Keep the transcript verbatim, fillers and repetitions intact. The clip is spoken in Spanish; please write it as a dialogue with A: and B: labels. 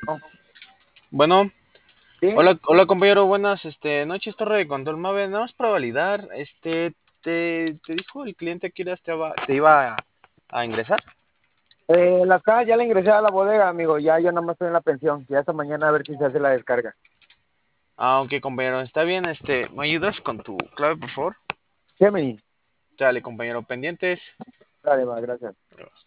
A: Oh,
B: Bueno,
A: sí,
B: hola, hola compañero, buenas este, noches, Torre de Control Mave. Nada más para validar, este, te, te dijo el cliente que eras- te iba, te iba a, a ingresar.
A: eh, la caja ya la ingresé a la bodega, amigo. Ya yo nada más estoy en la pensión. Ya esta mañana a ver si se hace la descarga.
B: Ah, ok, compañero, está bien, este, ¿me ayudas con tu clave, por favor?
A: Gemini.
B: Dale, compañero, pendientes.
A: Dale, va, gracias.